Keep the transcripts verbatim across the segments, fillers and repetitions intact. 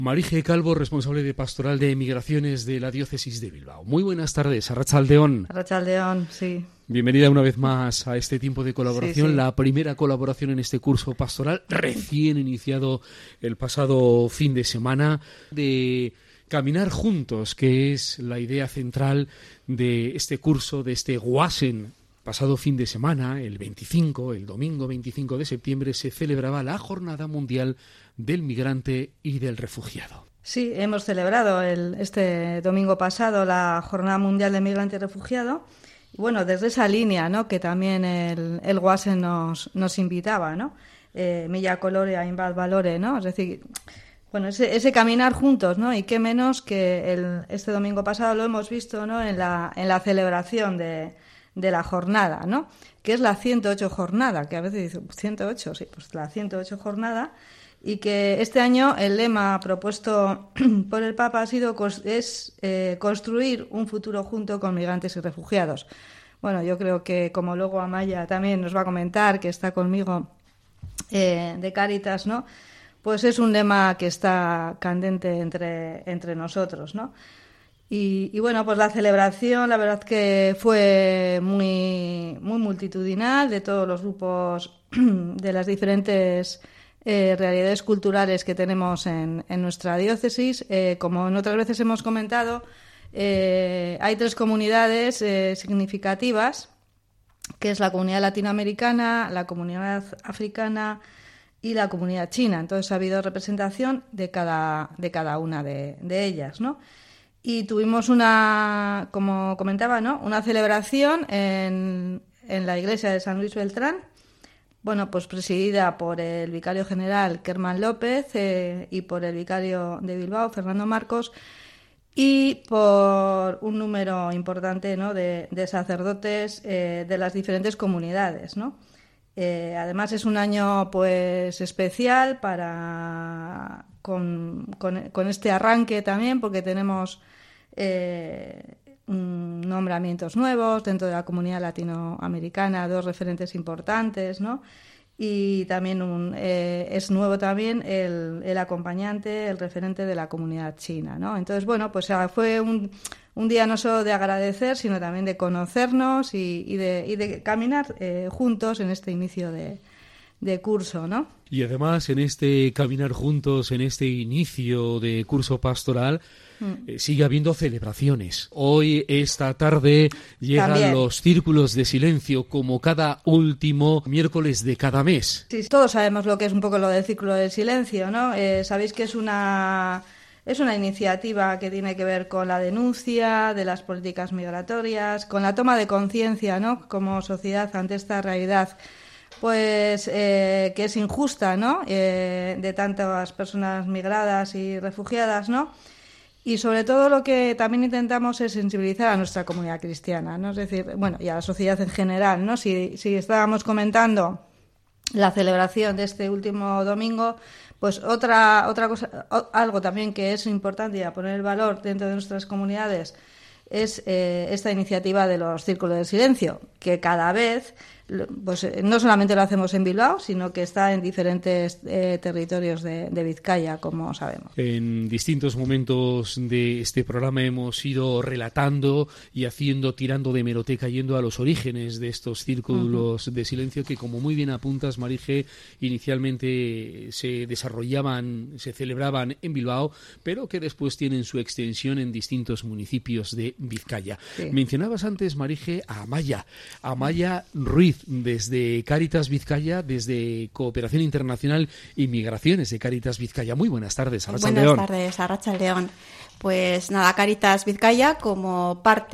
Marije Calvo, responsable de Pastoral de Migraciones de la Diócesis de Bilbao. Muy buenas tardes, Arratsaldeón. Arratsaldeón, sí. Bienvenida una vez más a este tiempo de colaboración, sí, sí. La primera colaboración en este curso pastoral, recién iniciado el pasado fin de semana, de caminar juntos, que es la idea central de este curso, de este Guasen. Pasado fin de semana, el veinticinco, el domingo veinticinco de septiembre, se celebraba la Jornada Mundial del Migrante y del Refugiado. Sí, hemos celebrado el, este domingo pasado la Jornada Mundial del Migrante y Refugiado. Y bueno, desde esa línea, ¿no?, que también el, el Guasen nos, nos invitaba, ¿no? Eh, Milla colore, hainbat valore, ¿no? Es decir, bueno, ese, ese caminar juntos, ¿no? Y qué menos que el, este domingo pasado lo hemos visto, ¿no?, en la, en la celebración de... de la jornada, ¿no?, que es la ciento ocho jornada, que a veces dice ciento ocho, sí, pues la ciento ocho jornada, y que este año el lema propuesto por el Papa ha sido es eh, construir un futuro junto con migrantes y refugiados. Bueno, yo creo que, como luego Amaya también nos va a comentar, que está conmigo eh, de Cáritas, ¿no?, pues es un lema que está candente entre, entre nosotros, ¿no? Y, y bueno, pues la celebración, la verdad que fue muy, muy multitudinal, de todos los grupos de las diferentes eh, realidades culturales que tenemos en, en nuestra diócesis. Eh, como en otras veces hemos comentado, eh, hay tres comunidades eh, significativas, que es la comunidad latinoamericana, la comunidad africana y la comunidad china. Entonces ha habido representación de cada, de cada una de, de ellas, ¿no? Y tuvimos una, como comentaba, ¿no?, una celebración en, en la iglesia de San Luis Beltrán, bueno, pues presidida por el vicario general Kerman López eh, y por el vicario de Bilbao, Fernando Marcos, y por un número importante, ¿no?, de, de sacerdotes eh, de las diferentes comunidades, ¿no? Eh, además es un año pues especial para con, con, con este arranque también, porque tenemos eh, nombramientos nuevos dentro de la comunidad latinoamericana, dos referentes importantes, ¿no? Y también un, eh, es nuevo también el, el acompañante, el referente de la comunidad china, ¿no? Entonces, bueno, pues fue un, un día no solo de agradecer, sino también de conocernos y, y, de, y de caminar eh, juntos en este inicio de, de curso, ¿no? Y además, en este caminar juntos, en este inicio de curso pastoral, Eh, sigue habiendo celebraciones. Hoy, esta tarde, llegan También los círculos de silencio, como cada último miércoles de cada mes. Sí, todos sabemos lo que es un poco lo del círculo del silencio, ¿no? Eh, sabéis que es una, es una iniciativa que tiene que ver con la denuncia de las políticas migratorias, con la toma de conciencia, ¿no?, como sociedad ante esta realidad, pues eh, que es injusta, ¿no?, eh, de tantas personas migradas y refugiadas, ¿no? Y sobre todo lo que también intentamos es sensibilizar a nuestra comunidad cristiana, ¿no? Es decir, bueno, y a la sociedad en general, ¿no? Si, si estábamos comentando la celebración de este último domingo, pues otra otra cosa, algo también que es importante y a poner el valor dentro de nuestras comunidades es eh, esta iniciativa de los círculos del silencio, que cada vez, pues no solamente lo hacemos en Bilbao, sino que está en diferentes eh, territorios de, de Vizcaya, como sabemos. En distintos momentos de este programa hemos ido relatando y haciendo, tirando de hemeroteca, yendo a los orígenes de estos círculos uh-huh. de silencio que, como muy bien apuntas, Marije, inicialmente se desarrollaban, se celebraban en Bilbao, pero que después tienen su extensión en distintos municipios de Vizcaya. Sí. Mencionabas antes, Marije, a Amaya, Amaya Ruiz, desde Cáritas Vizcaya, desde Cooperación Internacional y Migraciones de Cáritas Vizcaya. Muy buenas tardes, Arratsaldeón. Buenas tardes, Arratsaldeón. Pues nada, Cáritas Vizcaya, como parte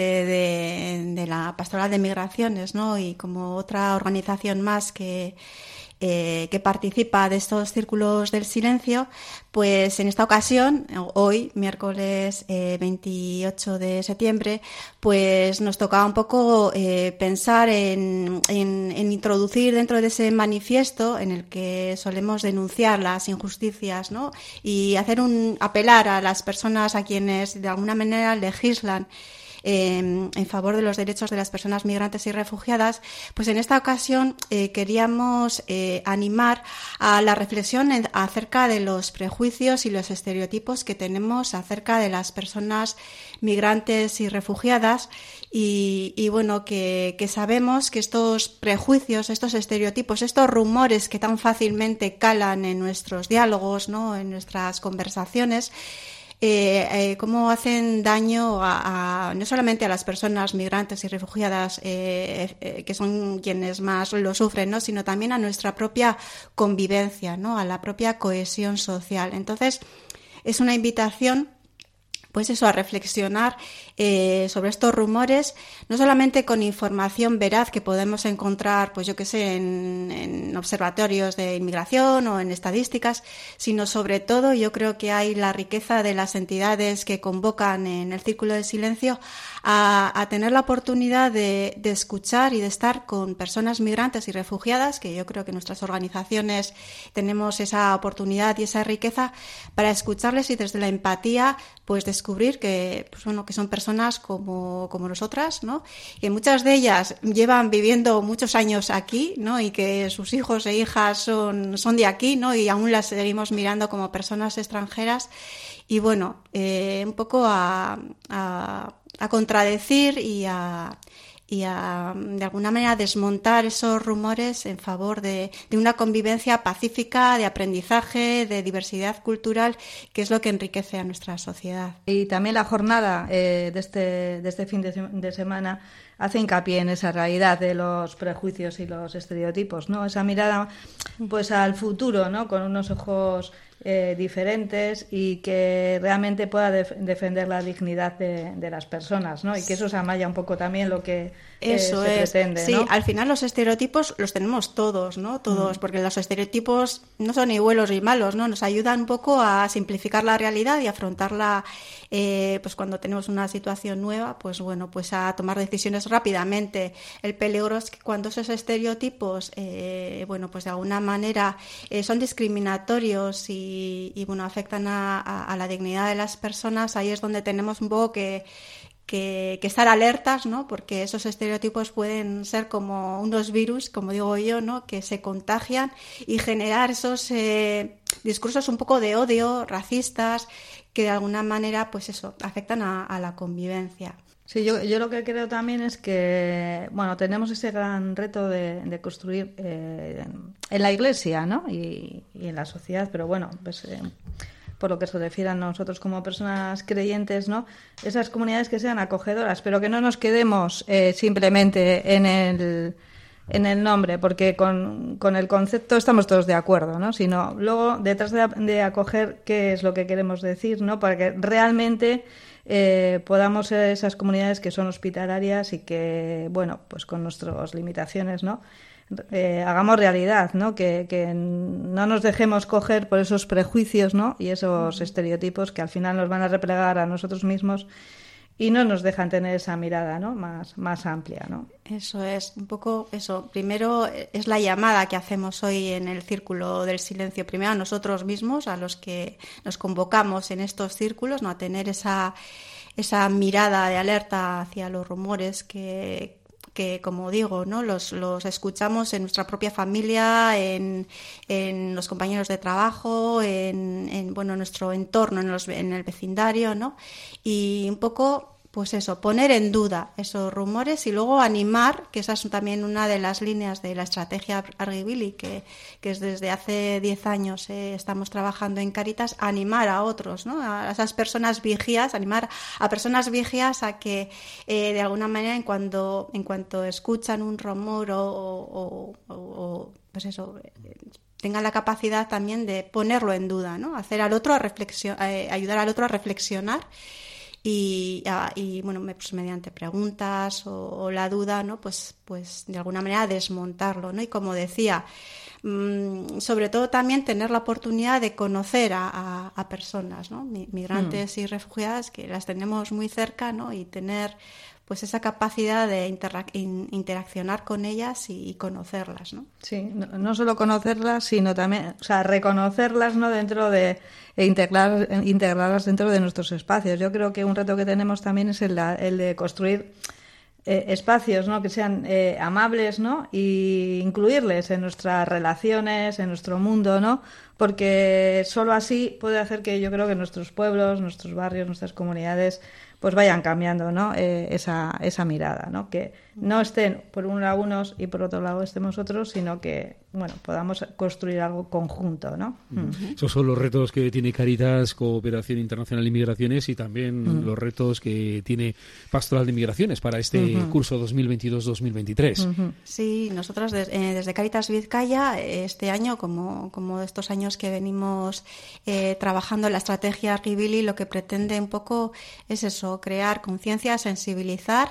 de, de la Pastoral de Migraciones, ¿no?, y como otra organización más que Eh, que participa de estos círculos del silencio, pues en esta ocasión, hoy, miércoles eh, veintiocho de septiembre, pues nos tocaba un poco eh, pensar en, en, en introducir dentro de ese manifiesto en el que solemos denunciar las injusticias, ¿no?, y hacer un apelar a las personas a quienes de alguna manera legislan eh, en favor de los derechos de las personas migrantes y refugiadas, pues en esta ocasión eh, queríamos eh, animar a la reflexión en, acerca de los prejuicios y los estereotipos que tenemos acerca de las personas migrantes y refugiadas y, y bueno, que, que sabemos que estos prejuicios, estos estereotipos, estos rumores que tan fácilmente calan en nuestros diálogos, ¿no?, en nuestras conversaciones, eh, eh, cómo hacen daño a, a, no solamente a las personas migrantes y refugiadas, eh, eh, que son quienes más lo sufren, ¿no?, sino también a nuestra propia convivencia, ¿no?, a la propia cohesión social. Entonces, es una invitación, pues eso, a reflexionar eh, sobre estos rumores, no solamente con información veraz que podemos encontrar, pues yo qué sé, en, en observatorios de inmigración o en estadísticas, sino sobre todo, yo creo que hay la riqueza de las entidades que convocan en el Círculo de Silencio a, a tener la oportunidad de, de escuchar y de estar con personas migrantes y refugiadas, que yo creo que nuestras organizaciones tenemos esa oportunidad y esa riqueza para escucharles y desde la empatía, pues descubrir que, pues bueno, que son personas como, como nosotras, ¿no? Que muchas de ellas llevan viviendo muchos años aquí, ¿no? Y que sus hijos e hijas son, son de aquí, ¿no? Y aún las seguimos mirando como personas extranjeras. Y bueno, eh, un poco a, a, a contradecir y a, y a, de alguna manera, desmontar esos rumores en favor de, de una convivencia pacífica, de aprendizaje, de diversidad cultural, que es lo que enriquece a nuestra sociedad. Y también la jornada eh, de, este, de este fin de, de semana hace hincapié en esa realidad de los prejuicios y los estereotipos, ¿no? Esa mirada, pues, al futuro, ¿no?, con unos ojos eh, diferentes y que realmente pueda def- defender la dignidad de, de las personas, ¿no? Y que eso se amaya un poco también lo que eh, eso se es. pretende, Sí, ¿no? al final los estereotipos los tenemos todos, ¿no? Todos, mm. porque los estereotipos no son ni buenos ni malos, ¿no? Nos ayudan un poco a simplificar la realidad y afrontarla, eh, pues cuando tenemos una situación nueva, pues bueno, pues a tomar decisiones rápidamente. El peligro es que cuando esos estereotipos, eh, bueno, pues de alguna manera eh, son discriminatorios y, y bueno, afectan a, a, a la dignidad de las personas, ahí es donde tenemos un poco que Que, que estar alertas, ¿no? Porque esos estereotipos pueden ser como unos virus, como digo yo, ¿no?, que se contagian y generar esos eh, discursos un poco de odio, racistas, que de alguna manera, pues eso, afectan a, a la convivencia. Sí, yo, yo lo que creo también es que, bueno, tenemos ese gran reto de, de construir eh, en la Iglesia, ¿no?, y, y en la sociedad, pero bueno, pues eh, por lo que se refiere a nosotros como personas creyentes, ¿no?, esas comunidades que sean acogedoras, pero que no nos quedemos eh, simplemente en el en el nombre, porque con, con el concepto estamos todos de acuerdo, ¿no?, sino luego detrás de, de acoger qué es lo que queremos decir, ¿no?, para que realmente eh, podamos ser esas comunidades que son hospitalarias y que, bueno, pues con nuestras limitaciones, ¿no?, Eh, hagamos realidad, ¿no?, que, que no nos dejemos coger por esos prejuicios, ¿no?, y esos estereotipos que al final nos van a replegar a nosotros mismos y no nos dejan tener esa mirada, ¿no?, más, más amplia, ¿no? Eso es, un poco eso. Primero es la llamada que hacemos hoy en el Círculo del Silencio, primero a nosotros mismos, a los que nos convocamos en estos círculos, ¿no?, a tener esa, esa mirada de alerta hacia los rumores que que, como digo, ¿no?, los, los escuchamos en nuestra propia familia, en, en los compañeros de trabajo, en, en bueno, nuestro entorno, en, los, en el vecindario, ¿no? Y un poco, pues eso, poner en duda esos rumores y luego animar, que esa es también una de las líneas de la estrategia Argibili, que, que es desde hace diez años eh, estamos trabajando en Cáritas, animar a otros, ¿no?, a esas personas vigías, animar a personas vigías a que eh, de alguna manera en cuanto, en cuanto escuchan un rumor o, o, o, o pues eso, tengan la capacidad también de ponerlo en duda, ¿no?, hacer al otro a reflexionar, eh, ayudar al otro a reflexionar. Y, y bueno, pues mediante preguntas o, o la duda, ¿no?, pues, pues de alguna manera desmontarlo, ¿no? Y como decía, mmm, sobre todo también tener la oportunidad de conocer a, a, a personas, ¿no? Migrantes mm. y refugiadas que las tenemos muy cerca, ¿no? Y tener pues esa capacidad de interac- in, interaccionar con ellas y, y conocerlas, ¿no? Sí, no, no solo conocerlas, sino también, o sea, reconocerlas, ¿no? Dentro de e integrar, integrarlas dentro de nuestros espacios. Yo creo que un reto que tenemos también es el, el de construir eh, espacios, ¿no? Que sean eh, amables, ¿no? Y incluirles en nuestras relaciones, en nuestro mundo, ¿no? Porque solo así puede hacer que yo creo que nuestros pueblos, nuestros barrios, nuestras comunidades pues vayan cambiando, ¿no? Eh, esa, esa mirada, ¿no? Que no estén por un lado unos y por otro lado estemos otros, sino que, bueno, podamos construir algo conjunto, ¿no? Uh-huh. Esos son los retos que tiene Cáritas, Cooperación Internacional y Migraciones, y también uh-huh. los retos que tiene Pastoral de Migraciones para este uh-huh. curso dos mil veintidós dos mil veintitrés. Uh-huh. Sí, nosotros des, eh, desde Cáritas Vizcaya, este año, como, como estos años que venimos eh, trabajando en la estrategia Argibili, lo que pretende un poco es eso, crear conciencia, sensibilizar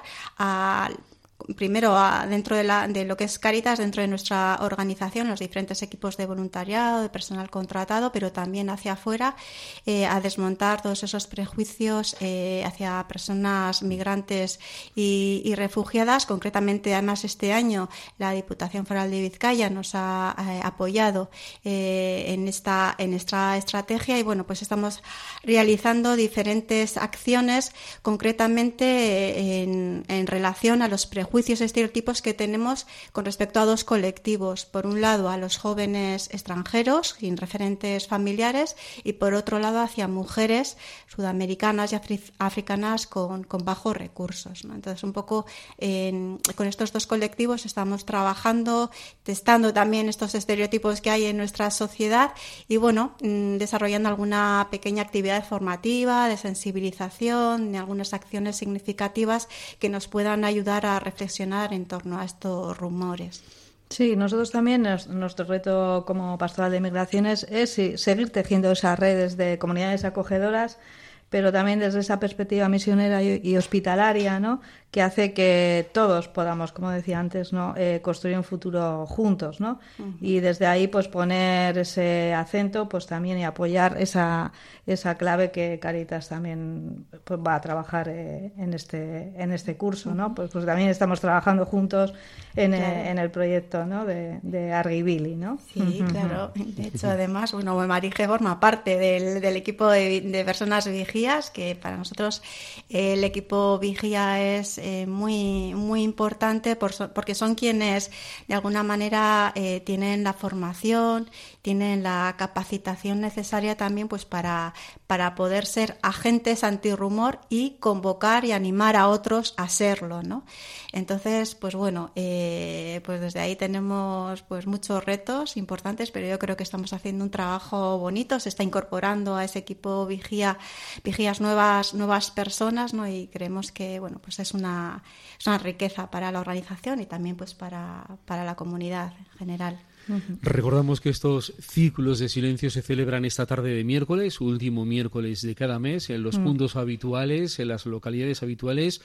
a primero a, dentro de, la, de lo que es Cáritas, dentro de nuestra organización, los diferentes equipos de voluntariado, de personal contratado, pero también hacia afuera, eh, a desmontar todos esos prejuicios eh, hacia personas migrantes y, y refugiadas. Concretamente, además, este año la Diputación Foral de Vizcaya nos ha eh, apoyado eh, en esta en esta estrategia y, bueno, pues estamos realizando diferentes acciones, concretamente eh, en, en relación a los prejuicios juicios y estereotipos que tenemos con respecto a dos colectivos. Por un lado, a los jóvenes extranjeros sin referentes familiares y, por otro lado, hacia mujeres sudamericanas y afri- africanas con, con bajos recursos, ¿no? Entonces, un poco en, con estos dos colectivos estamos trabajando, testando también estos estereotipos que hay en nuestra sociedad y, bueno, desarrollando alguna pequeña actividad formativa, de sensibilización, de algunas acciones significativas que nos puedan ayudar a reflexionar en torno a estos rumores. Sí, nosotros también, nuestro reto como Pastoral de Migraciones es seguir tejiendo esas redes de comunidades acogedoras, pero también desde esa perspectiva misionera y hospitalaria, ¿no? Que hace que todos podamos, como decía antes, ¿no? Eh, construir un futuro juntos, ¿no? Uh-huh. Y desde ahí, pues, poner ese acento, pues, también y apoyar esa esa clave que Cáritas también pues, va a trabajar eh, en este en este curso, ¿no? Pues, pues también estamos trabajando juntos en, claro. eh, en el proyecto, ¿no? De, de Argibili, ¿no? Sí, uh-huh. claro. De hecho, además, bueno, Marije forma parte del, del equipo de, de personas vigías, que para nosotros eh, el equipo vigía es Eh, muy muy importante por so, porque son quienes de alguna manera eh, tienen la formación, tienen la capacitación necesaria también pues para, para poder ser agentes antirrumor y convocar y animar a otros a serlo, ¿no? Entonces, pues bueno, eh, pues desde ahí tenemos pues muchos retos importantes, pero yo creo que estamos haciendo un trabajo bonito, se está incorporando a ese equipo vigía, vigías nuevas, nuevas personas, ¿no? Y creemos que bueno, pues es una es una riqueza para la organización y también pues para, para la comunidad en general. Uh-huh. Recordamos que estos círculos de silencio se celebran esta tarde de miércoles, último miércoles de cada mes, en los uh-huh. puntos habituales, en las localidades habituales,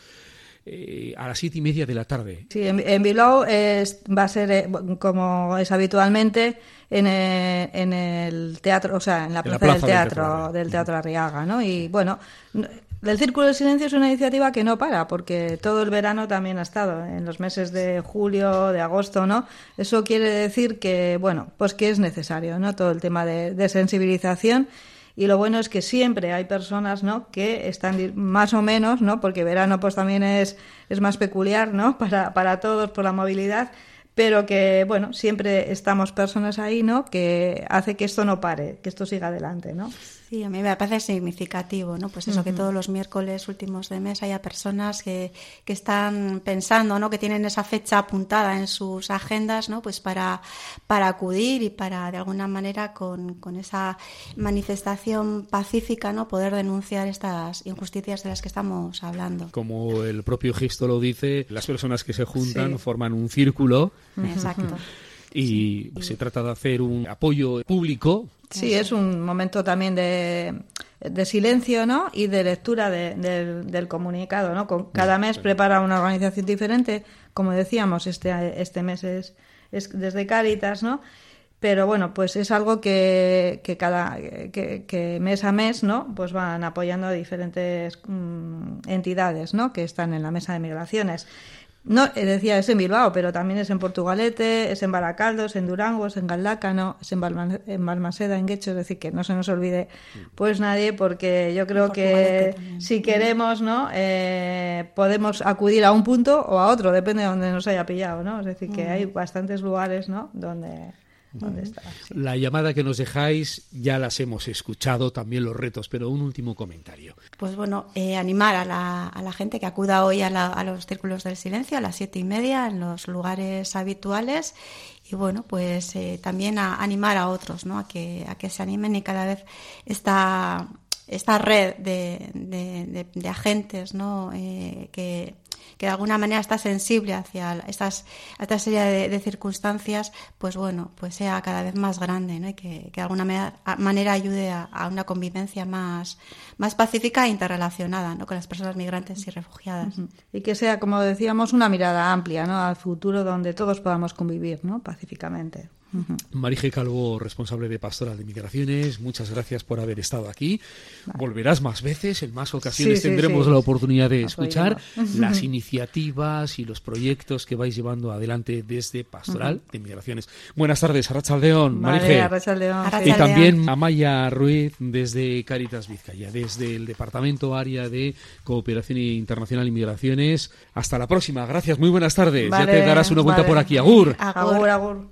eh, a las siete y media de la tarde. Sí, en, en Bilbao es, va a ser, eh, como es habitualmente, en el, en el teatro, o sea, en la plaza, en la plaza del teatro, del teatro, del teatro Arriaga, ¿no? Y bueno, el Círculo del Silencio es una iniciativa que no para, porque todo el verano también ha estado, en los meses de julio, de agosto, ¿no? Eso quiere decir que, bueno, pues que es necesario, ¿no? Todo el tema de, de sensibilización. Y lo bueno es que siempre hay personas, ¿no? Que están más o menos, ¿no? Porque verano pues también es, es más peculiar, ¿no? Para, para todos por la movilidad, pero que, bueno, siempre estamos personas ahí, ¿no? Que hace que esto no pare, que esto siga adelante, ¿no? Sí, a mí me parece significativo, ¿no? Pues eso, uh-huh. que todos los miércoles últimos de mes haya personas que, que están pensando, ¿no? Que tienen esa fecha apuntada en sus agendas, ¿no? Pues para, para acudir y para, de alguna manera, con, con esa manifestación pacífica, ¿no? Poder denunciar estas injusticias de las que estamos hablando. Como el propio gesto lo dice, las personas que se juntan sí. forman un círculo. Exacto. Uh-huh. Y sí. se trata de hacer un apoyo público. Sí, es un momento también de, de silencio, ¿no? Y de lectura de, de, del comunicado, ¿no? Con, cada mes prepara una organización diferente, como decíamos, este este mes es, es desde Cáritas, ¿no? pero bueno, pues es algo que, que cada que, que mes a mes, ¿no? Pues van apoyando a diferentes mmm, entidades, ¿no? Que están en la mesa de migraciones. No, decía, es en Bilbao, pero también es en Portugalete, es en Baracaldo, es en Durango, es en Galdácano, es en, Balma, en Balmaseda, en Guecho, es decir, que no se nos olvide pues nadie, porque yo creo que también. Si queremos, ¿no? Eh, podemos acudir a un punto o a otro, depende de donde nos haya pillado, ¿no? Es decir, que hay bastantes lugares, ¿no? Donde... ¿Dónde está? Sí. La llamada que nos dejáis ya las hemos escuchado, también los retos, pero un último comentario. Pues bueno, eh, animar a la, a la gente que acuda hoy a, la, a los Círculos del Silencio a las siete y media en los lugares habituales y bueno, pues eh, también a animar a otros, ¿no? A que, a que se animen y cada vez esta, esta red de, de, de, de agentes, ¿no? Eh, que que de alguna manera está sensible hacia estas, esta serie de, de circunstancias, pues bueno, pues sea cada vez más grande, ¿no? Y que, que de alguna manera, manera ayude a, a una convivencia más, más pacífica e interrelacionada, ¿no? Con las personas migrantes y refugiadas. Uh-huh. Y que sea, como decíamos, una mirada amplia, ¿no? Al futuro donde todos podamos convivir, ¿no? Pacíficamente. Uh-huh. Marije Calvo, responsable de Pastoral de Migraciones, muchas gracias por haber estado aquí. Vale. Volverás más veces, en más ocasiones sí, tendremos sí, sí. la oportunidad de escuchar las iniciativas y los proyectos que vais llevando adelante desde Pastoral uh-huh. de Migraciones. Buenas tardes, Arratsaldeon, vale, Marije. Arratsaldeon, sí. Y también Amaya Ruiz desde Cáritas Vizcaya, desde el Departamento Área de Cooperación Internacional y Migraciones. Hasta la próxima, gracias, muy buenas tardes. Vale, ya te darás una vuelta vale. por aquí. Agur. Agur, agur.